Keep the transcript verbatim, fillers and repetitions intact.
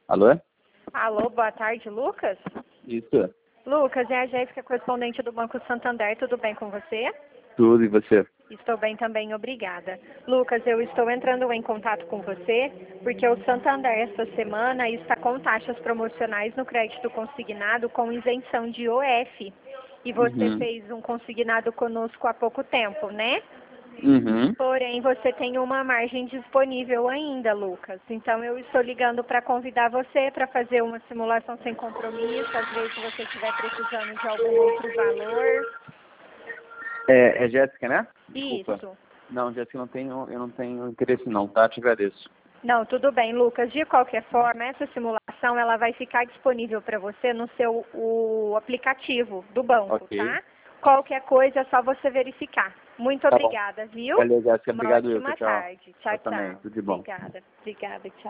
Alô? Alô, boa tarde, Lucas? Isso. Lucas, é a Jéssica, correspondente do Banco Santander, tudo bem com você? Tudo, e você? Estou bem também, obrigada. Lucas, eu estou entrando em contato com você porque o Santander esta semana está com taxas promocionais no crédito consignado com isenção de O F. E você Uhum. fez um consignado conosco há pouco tempo, né? Uhum. Porém, você tem uma margem disponível ainda, Lucas. Então, eu estou ligando para convidar você para fazer uma simulação sem compromisso, às vezes você estiver precisando de algum outro valor. É, é Jéssica, né? Desculpa. Isso. Não, Jéssica, eu não tenho, eu não tenho interesse não, tá? Te agradeço. Não, tudo bem, Lucas. De qualquer forma, essa simulação ela vai ficar disponível para você no seu o aplicativo do banco, Ok. tá? Qualquer coisa é só você verificar. Muito Tá bom. obrigada, viu? Valeu, Jéssica. Uma Obrigado, Wilton. ótima Tchau. tarde. Tchau, Tchau também. tchau. Tudo de bom. Obrigada. Obrigada, tchau.